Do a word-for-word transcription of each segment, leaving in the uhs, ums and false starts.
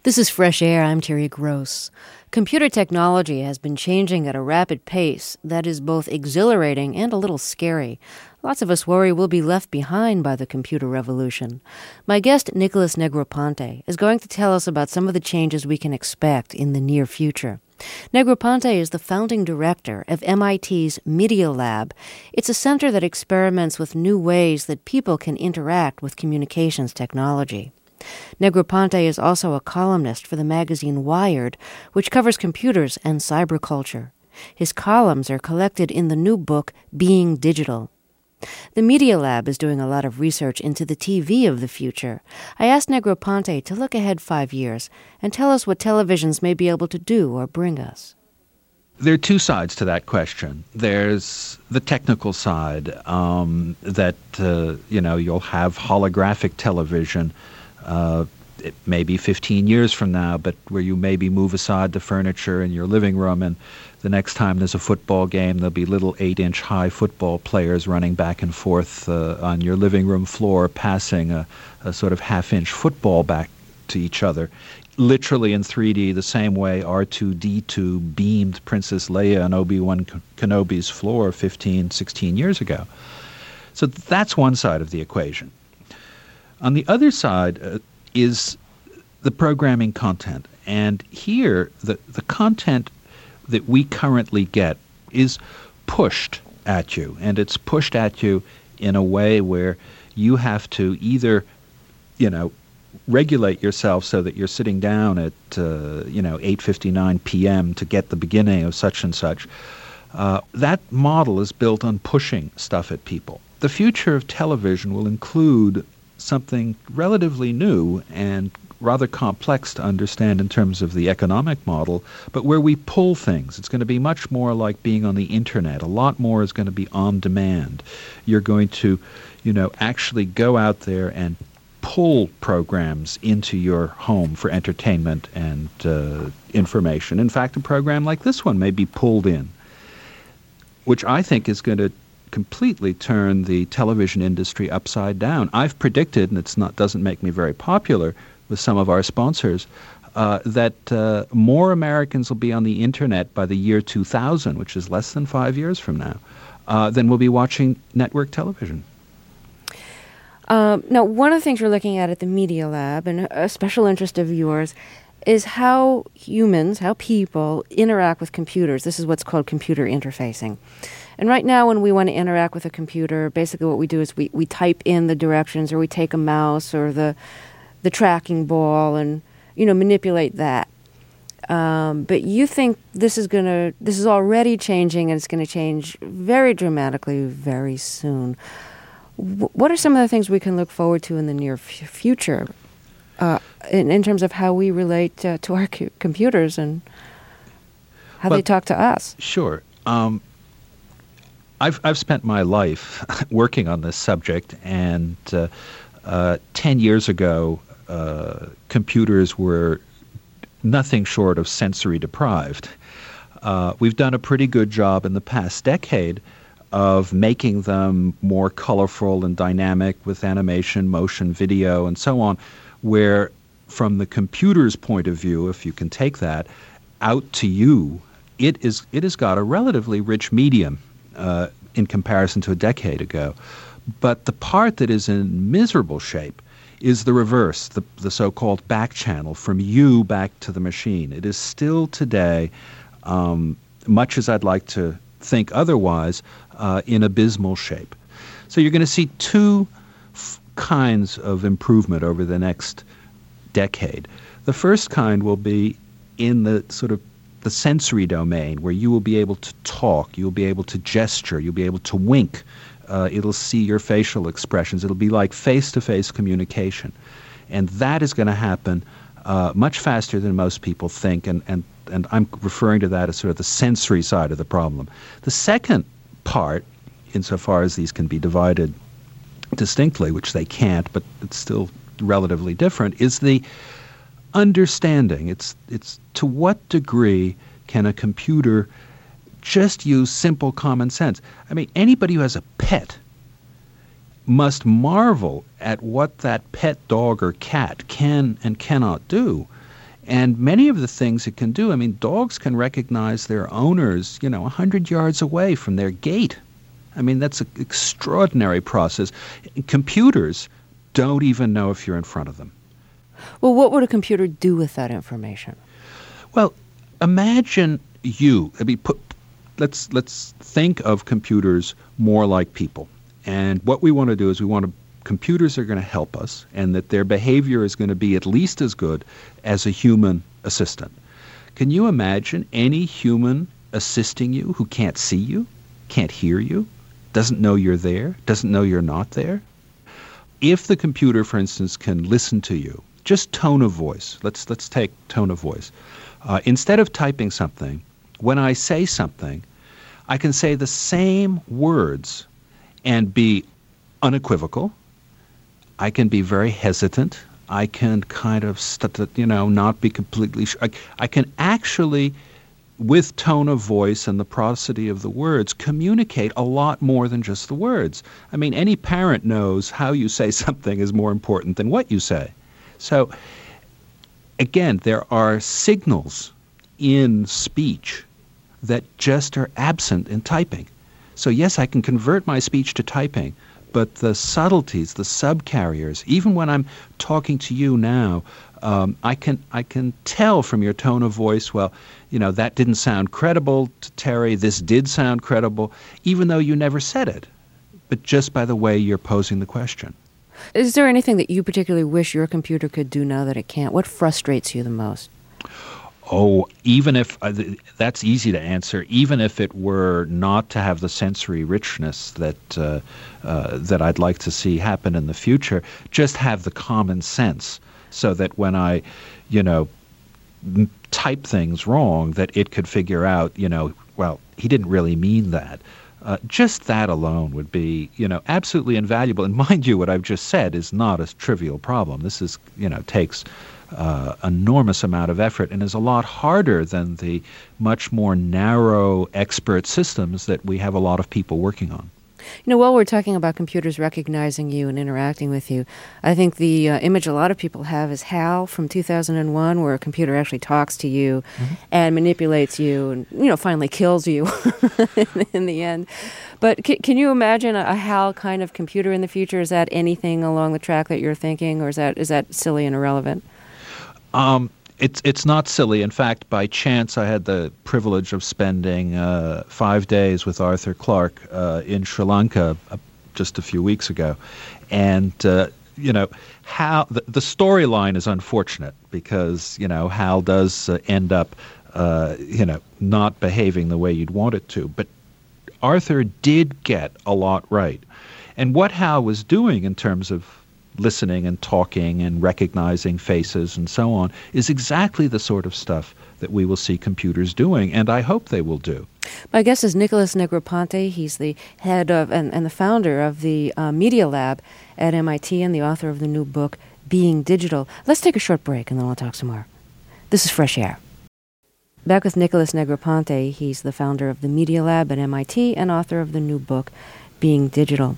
This is Fresh Air. I'm Terry Gross. Computer technology has been changing at a rapid pace that is both exhilarating and a little scary. Lots of us worry we'll be left behind by the computer revolution. My guest, Nicholas Negroponte, is going to tell us about some of the changes we can expect in the near future. Negroponte is the founding director of M I T's Media Lab. It's a center that experiments with new ways that people can interact with communications technology. Negroponte is also a columnist for the magazine Wired, which covers computers and cyberculture. His columns are collected in the new book, Being Digital. The Media Lab is doing a lot of research into the T V of the future. I asked Negroponte to look ahead five years and tell us what televisions may be able to do or bring us. There are two sides to that question. There's the technical side, um, that, uh, you know, you'll have holographic television. Uh, it may be fifteen years from now, but where you maybe move aside the furniture in your living room, and the next time there's a football game, there'll be little eight-inch high football players running back and forth uh, on your living room floor, passing a, a sort of half-inch football back to each other, literally in three D, the same way R two D two beamed Princess Leia on Obi-Wan Kenobi's floor fifteen, sixteen years ago. So that's one side of the equation. On the other side uh, is the programming content. And here, the, the content that we currently get is pushed at you. And it's pushed at you in a way where you have to either, you know, regulate yourself so that you're sitting down at, uh, you know, eight fifty-nine p.m. to get the beginning of such and such. Uh, that model is built on pushing stuff at people. The future of television will include something relatively new and rather complex to understand in terms of the economic model, but where we pull things. It's going to be much more like being on the internet. A lot more is going to be on demand. You're going to, you know, actually go out there and pull programs into your home for entertainment and uh, information. In fact, a program like this one may be pulled in, which I think is going to completely turn the television industry upside down. I've predicted, and it's not doesn't make me very popular with some of our sponsors, uh, that uh, more Americans will be on the internet by the year two thousand, which is less than five years from now, uh, than will be watching network television. Um, now, one of the things we're looking at at the Media Lab, and a special interest of yours, is how humans, how people interact with computers. This is what's called computer interfacing. And right now, when we want to interact with a computer, basically what we do is we, we type in the directions, or we take a mouse or the the tracking ball and, you know, manipulate that. Um, but you think this is going to, this is already changing, and it's going to change very dramatically very soon. W- what are some of the things we can look forward to in the near f- future uh, in, in terms of how we relate uh, to our cu- computers and how well, they talk to us? Sure. Um, I've I've spent my life working on this subject, and uh, uh, ten years ago, uh, computers were nothing short of sensory deprived. Uh, we've done a pretty good job in the past decade of making them more colorful and dynamic with animation, motion, video, and so on, where from the computer's point of view, if you can take that, out to you, it is it has got a relatively rich medium uh, in comparison to a decade ago. But the part that is in miserable shape is the reverse, the, the so-called back channel, from you back to the machine. It is still today, um, much as I'd like to think otherwise, uh, in abysmal shape. So you're going to see two f- kinds of improvement over the next decade. The first kind will be in the sort of the sensory domain, where you will be able to talk, you'll be able to gesture, you'll be able to wink. Uh, it'll see your facial expressions. It'll be like face-to-face communication. And that is going to happen uh, much faster than most people think, and, and, and I'm referring to that as sort of the sensory side of the problem. The second part, insofar as these can be divided distinctly, which they can't, but it's still relatively different, is the understanding. It's it's to what degree can a computer just use simple common sense? I mean, anybody who has a pet must marvel at what that pet dog or cat can and cannot do. And many of the things it can do, I mean, dogs can recognize their owners, you know, one hundred yards away from their gate. I mean, that's an extraordinary process. Computers don't even know if you're in front of them. Well, what would a computer do with that information? Well, imagine you. I mean, put, let's let's think of computers more like people. And what we want to do is we want to computers are going to help us, and that their behavior is going to be at least as good as a human assistant. Can you imagine any human assisting you who can't see you, can't hear you, doesn't know you're there, doesn't know you're not there? If the computer, for instance, can listen to you, just tone of voice. Let's let's take tone of voice. Uh, instead of typing something, when I say something, I can say the same words and be unequivocal. I can be very hesitant. I can kind of, st- you know, not be completely sure. I, I can actually, with tone of voice and the prosody of the words, communicate a lot more than just the words. I mean, any parent knows how you say something is more important than what you say. So, again, there are signals in speech that just are absent in typing. So, yes, I can convert my speech to typing, but the subtleties, the subcarriers, even when I'm talking to you now, um, I can I can tell from your tone of voice, well, you know, that didn't sound credible to Terry, this did sound credible, even though you never said it, but just by the way you're posing the question. Is there anything that you particularly wish your computer could do now that it can't? What frustrates you the most? Oh, even if, uh, that's easy to answer, even if it were not to have the sensory richness that uh, uh, that I'd like to see happen in the future, just have the common sense so that when I, you know, m- type things wrong, that it could figure out, you know, well, he didn't really mean that. Uh, just that alone would be, you know, absolutely invaluable. And mind you, what I've just said is not a trivial problem. This is, you know, takes uh, enormous amount of effort and is a lot harder than the much more narrow expert systems that we have a lot of people working on. You know, while we're talking about computers recognizing you and interacting with you, I think the uh, image a lot of people have is HAL from two thousand one, where a computer actually talks to you mm-hmm. and manipulates you and, you know, finally kills you in, in the end. But c- can you imagine a, a HAL kind of computer in the future? Is that anything along the track that you're thinking, or is that is that silly and irrelevant? Um. It's it's not silly. In fact, by chance, I had the privilege of spending uh, five days with Arthur Clarke uh, in Sri Lanka uh, just a few weeks ago, and uh, you know how the, the storyline is unfortunate because you know Hal does uh, end up uh, you know not behaving the way you'd want it to, but Arthur did get a lot right, and what Hal was doing in terms of listening and talking and recognizing faces and so on is exactly the sort of stuff that we will see computers doing, and I hope they will do. My guest is Nicholas Negroponte. He's the head of and, and the founder of the uh, Media Lab at M I T and the author of the new book, Being Digital. Let's take a short break and then we'll talk some more. This is Fresh Air. Back with Nicholas Negroponte. He's the founder of the Media Lab at M I T and author of the new book, Being Digital.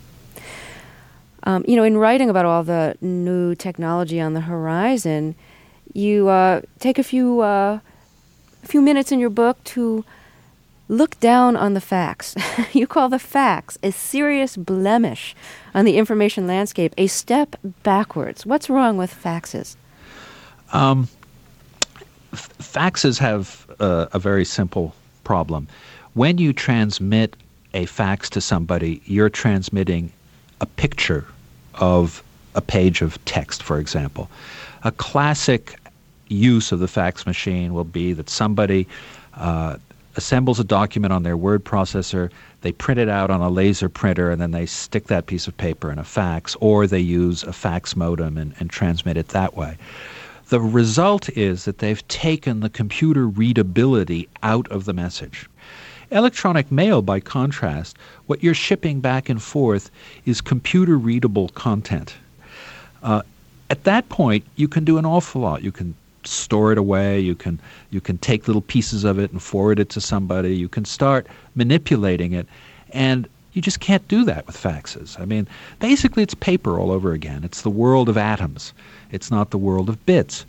Um, you know, in writing about all the new technology on the horizon, you uh, take a few uh, a few minutes in your book to look down on the facts. You call the facts a serious blemish on the information landscape, a step backwards. What's wrong with faxes? Um, f- faxes have uh, a very simple problem. When you transmit a fax to somebody, you're transmitting a picture of a page of text, for example. A classic use of the fax machine will be that somebody uh, assembles a document on their word processor, they print it out on a laser printer, and then they stick that piece of paper in a fax, or they use a fax modem and, and transmit it that way. The result is that they've taken the computer readability out of the message. Electronic mail, by contrast, what you're shipping back and forth is computer-readable content. Uh, at that point, you can do an awful lot. You can store it away. You can you can take little pieces of it and forward it to somebody. You can start manipulating it, and you just can't do that with faxes. I mean, basically, it's paper all over again. It's the world of atoms. It's not the world of bits.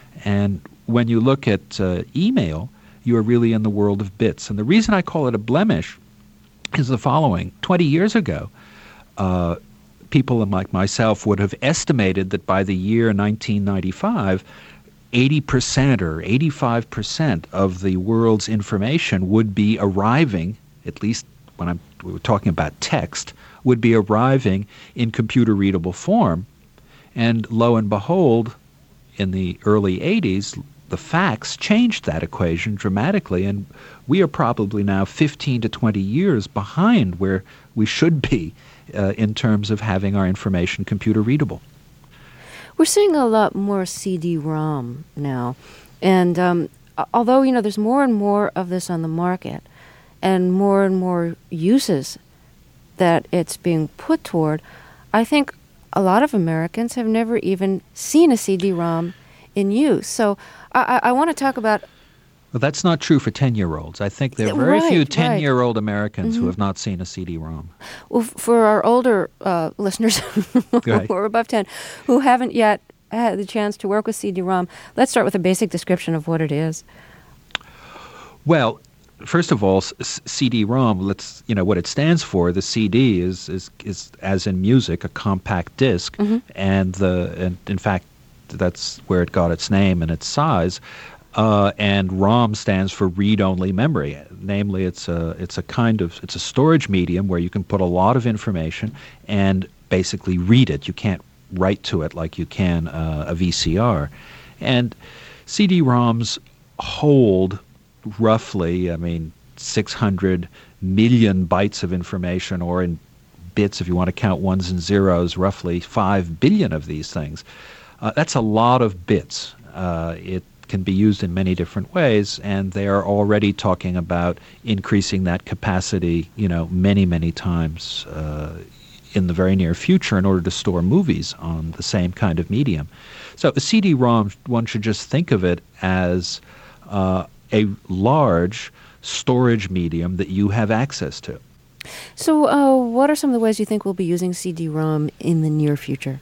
And when you look at uh, email, you are really in the world of bits. And the reason I call it a blemish is the following. twenty years ago, uh, people like myself would have estimated that by the year nineteen ninety-five, eighty percent or eighty-five percent of the world's information would be arriving, at least when I'm, we were talking about text, would be arriving in computer-readable form. And lo and behold, in the early eighties, the facts changed that equation dramatically, and we are probably now fifteen to twenty years behind where we should be uh, in terms of having our information computer-readable. We're seeing a lot more C D ROM now, and um, although, you know, there's more and more of this on the market and more and more uses that it's being put toward, I think a lot of Americans have never even seen a C D ROM in use. So I, I want to talk about... Well, that's not true for ten-year-olds. I think there are very right, few right. ten-year-old Americans Mm-hmm. who have not seen a C D ROM. Well, f- for our older uh, listeners who are above ten, who haven't yet had the chance to work with C D ROM, let's start with a basic description of what it is. Well, first of all, s- C D ROM, let's, you know, what it stands for, the C D is, is, is as in music, a compact disc, Mm-hmm. and, the, and in fact, that's where it got its name and its size. Uh, and ROM stands for read-only memory. Namely, it's a it's a kind of it's a storage medium where you can put a lot of information and basically read it. You can't write to it like you can uh, a V C R. And C D ROMs hold roughly, I mean, six hundred million bytes of information, or in bits, if you want to count ones and zeros, roughly five billion of these things. Uh, that's a lot of bits. Uh, it can be used in many different ways, and they are already talking about increasing that capacity, you know, many, many times uh, in the very near future in order to store movies on the same kind of medium. So a C D ROM, one should just think of it as uh, a large storage medium that you have access to. So uh, what are some of the ways you think we'll be using C D ROM in the near future?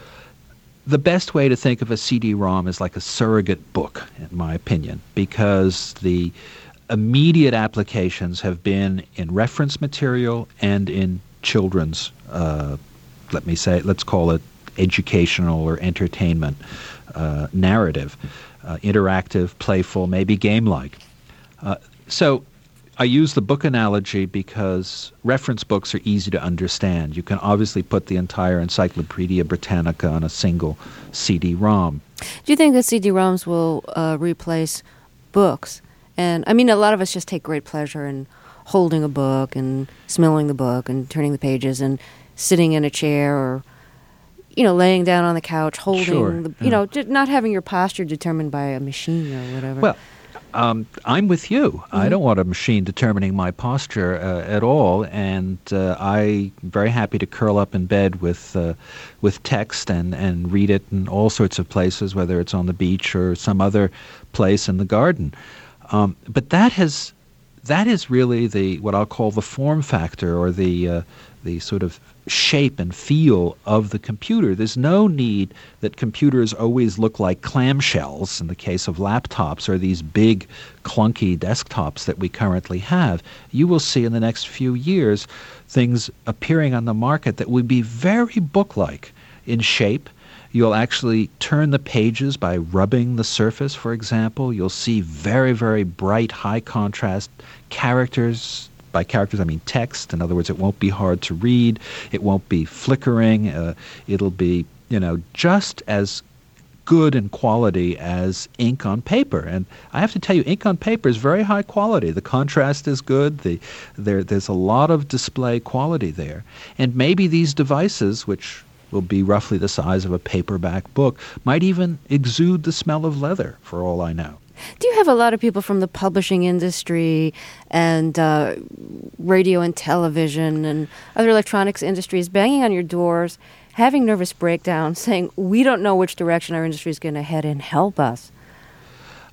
The best way to think of a C D ROM is like a surrogate book, in my opinion, because the immediate applications have been in reference material and in children's, uh, let me say, let's call it educational or entertainment uh, narrative, uh, interactive, playful, maybe game-like. Uh, so I use the book analogy because reference books are easy to understand. You can obviously put the entire Encyclopedia Britannica on a single C D ROM. Do you think that C D ROMs will uh, replace books? And I mean, a lot of us just take great pleasure in holding a book and smelling the book and turning the pages and sitting in a chair or, you know, laying down on the couch, holding, Sure, the, yeah. you know, just not having your posture determined by a machine or whatever. Well, Um, I'm with you. Mm-hmm. I don't want a machine determining my posture uh, at all, and uh, I'm very happy to curl up in bed with uh, with text and, and read it in all sorts of places, whether it's on the beach or some other place in the garden. Um, but that has that is really the what I'll call the form factor, or the uh, the sort of shape and feel of the computer. There's no need that computers always look like clamshells in the case of laptops, or these big clunky desktops that we currently have. You will see in the next few years things appearing on the market that would be very book-like in shape. You'll actually turn the pages by rubbing the surface, for example. You'll see very, very bright, high-contrast characters. By characters, I mean text. In other words, it won't be hard to read. It won't be flickering. Uh, it'll be, you know, just as good in quality as ink on paper. And I have to tell you, ink on paper is very high quality. The contrast is good. The, there, there's a lot of display quality there. And maybe these devices, which will be roughly the size of a paperback book, might even exude the smell of leather, for all I know. Do you have a lot of people from the publishing industry and uh, radio and television and other electronics industries banging on your doors, having nervous breakdowns, saying, we don't know which direction our industry is going to head in, help us?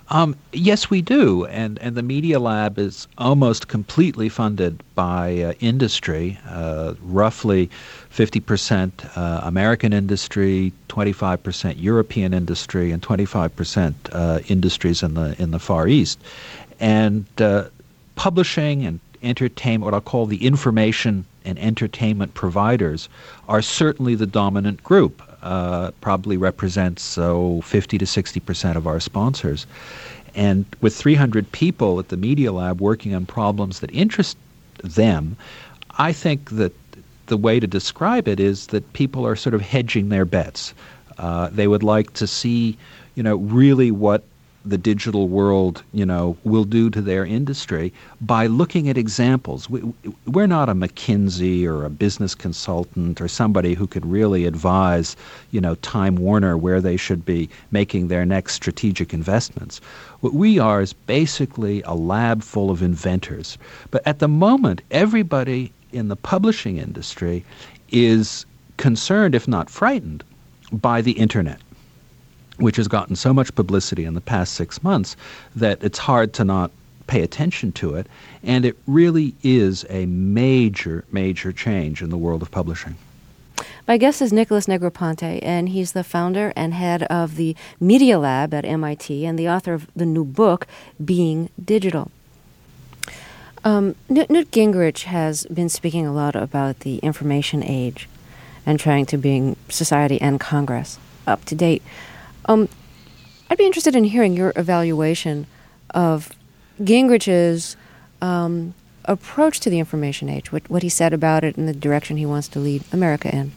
Um, yes, we do, and and the Media Lab is almost completely funded by uh, industry, uh, roughly fifty percent uh, American industry, twenty-five percent European industry, and twenty-five percent uh, industries in the in the Far East, and uh, publishing and entertainment, what I'll call the information and entertainment providers, are certainly the dominant group. Uh, probably represents so fifty to sixty percent of our sponsors. And with three hundred people at the Media Lab working on problems that interest them, I think that the way to describe it is that people are sort of hedging their bets. Uh, they would like to see, you know, really what the digital world, you know, will do to their industry by looking at examples. We, we're not a McKinsey or a business consultant or somebody who could really advise, you know, Time Warner where they should be making their next strategic investments. What we are is basically a lab full of inventors. But at the moment, everybody in the publishing industry is concerned, if not frightened, by the internet, which has gotten so much publicity in the past six months that it's hard to not pay attention to it. And it really is a major, major change in the world of publishing. My guest is Nicholas Negroponte, and he's the founder and head of the Media Lab at M I T and the author of the new book, Being Digital. Um, Newt, Newt Gingrich has been speaking a lot about the information age and trying to bring society and Congress up to date. Um, I'd be interested in hearing your evaluation of Gingrich's um, approach to the information age, what, what he said about it and the direction he wants to lead America in.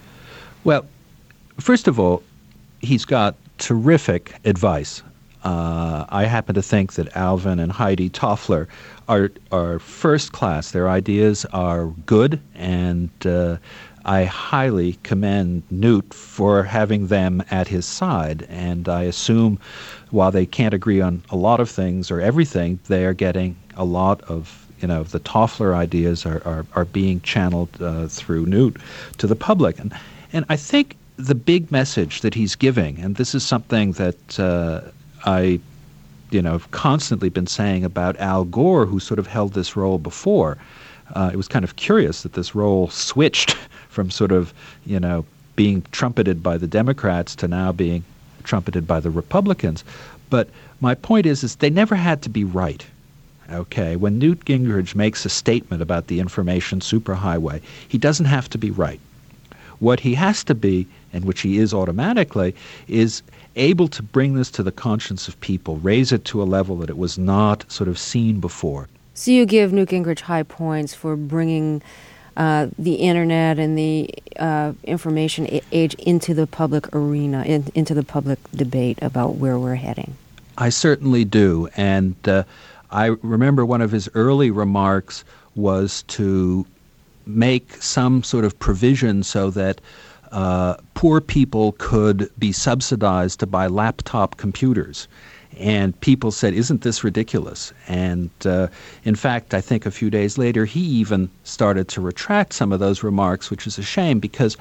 Well, first of all, he's got terrific advice. Uh, I happen to think that Alvin and Heidi Toffler are, are first class. Their ideas are good, and uh, I highly commend Newt for having them at his side, and I assume while they can't agree on a lot of things or everything, they are getting a lot of, you know, the Toffler ideas are, are, are being channeled uh, through Newt to the public. And, and I think the big message that he's giving, and this is something that uh, I, you know, have constantly been saying about Al Gore, who sort of held this role before. Uh, it was kind of curious that this role switched from sort of, you know, being trumpeted by the Democrats to now being trumpeted by the Republicans. But my point is, is they never had to be right. Okay, when Newt Gingrich makes a statement about the information superhighway, he doesn't have to be right. What he has to be, and which he is automatically, is able to bring this to the conscience of people, raise it to a level that it was not sort of seen before. So you give Newt Gingrich high points for bringing uh, the internet and the uh, information age into the public arena, in, into the public debate about where we're heading. I certainly do. And uh, I remember one of his early remarks was to make some sort of provision so that uh, poor people could be subsidized to buy laptop computers. And people said, isn't this ridiculous? And uh, in fact, I think a few days later, he even started to retract some of those remarks, which is a shame because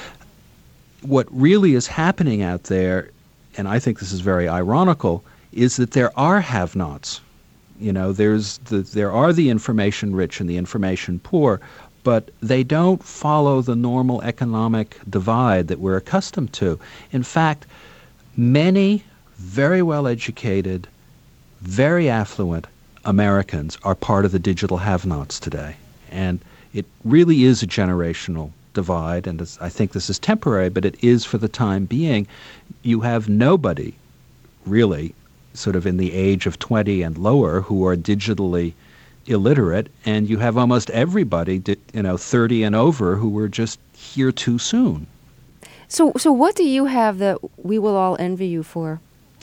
what really is happening out there, and I think this is very ironical, is that there are have-nots. You know, there's the, there are the information rich and the information poor, but they don't follow the normal economic divide that we're accustomed to. In fact, many very well-educated, very affluent Americans are part of the digital have-nots today. And it really is a generational divide, and I think this is temporary, but it is for the time being. You have nobody really sort of in the age of twenty and lower who are digitally illiterate, and you have almost everybody, you know, thirty and over who were just here too soon. So, so what do you have that we will all envy you for?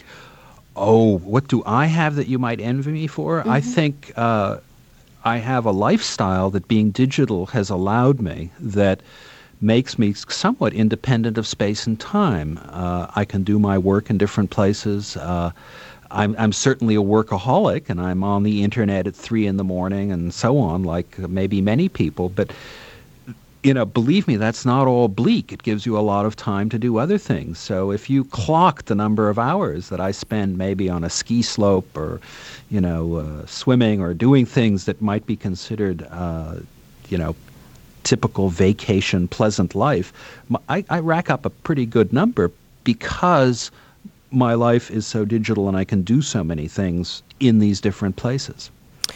Oh, what do I have that you might envy me for? Mm-hmm. I think uh, I have a lifestyle that being digital has allowed me that makes me somewhat independent of space and time. Uh, I can do my work in different places. Uh, I'm, I'm certainly a workaholic, and I'm on the internet at three in the morning and so on, like maybe many people. But you know, believe me, that's not all bleak. It gives you a lot of time to do other things. So if you clock the number of hours that I spend maybe on a ski slope or, you know, uh, swimming or doing things that might be considered, uh, you know, typical vacation, pleasant life, I, I rack up a pretty good number because my life is so digital and I can do so many things in these different places.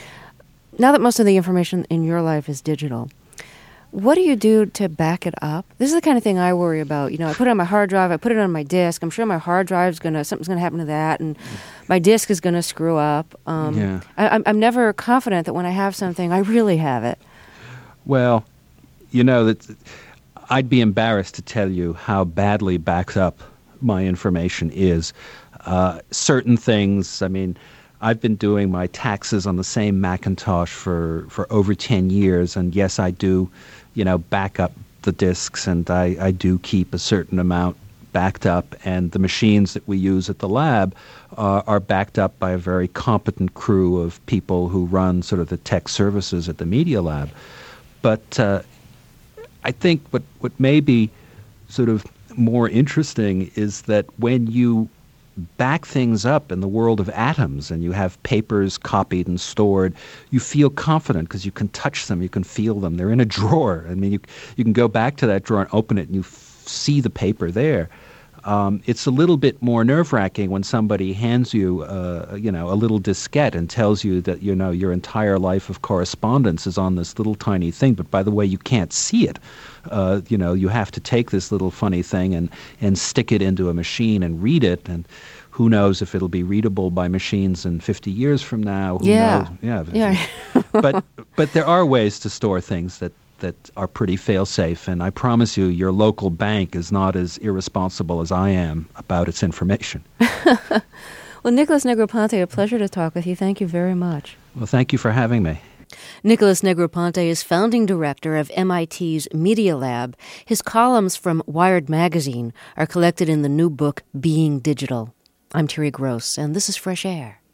Now that most of the information in your life is digital, what do you do to back it up? This is the kind of thing I worry about. You know, I put it on my hard drive, I put it on my disk. I'm sure my hard drive's gonna something's gonna happen to that, and my disk is gonna screw up. Um, yeah. I, I'm, I'm never confident that when I have something, I really have it. Well, you know that I'd be embarrassed to tell you how badly backed up my information is. Uh, certain things, I mean, I've been doing my taxes on the same Macintosh for, for over ten years, and yes, I do, you know, back up the disks, and I, I do keep a certain amount backed up, and the machines that we use at the lab uh, are backed up by a very competent crew of people who run sort of the tech services at the Media Lab. But uh, I think what, what may be sort of more interesting is that when you back things up in the world of atoms and you have papers copied and stored, you feel confident because you can touch them, you can feel them. They're in a drawer. I mean, you, you can go back to that drawer and open it and you f- see the paper there. Um, it's a little bit more nerve-wracking when somebody hands you, uh, you know, a little diskette and tells you that, you know, your entire life of correspondence is on this little tiny thing. But by the way, you can't see it. Uh, you know, you have to take this little funny thing and, and stick it into a machine and read it. And who knows if it'll be readable by machines in fifty years from now? Who Yeah. knows? Yeah. Yeah. but but there are ways to store things that that are pretty fail-safe, and I promise you, your local bank is not as irresponsible as I am about its information. Well, Nicholas Negroponte, a pleasure to talk with you. Thank you very much. Well, thank you for having me. Nicholas Negroponte is founding director of M I T's Media Lab. His columns from Wired Magazine are collected in the new book, Being Digital. I'm Terry Gross, and this is Fresh Air.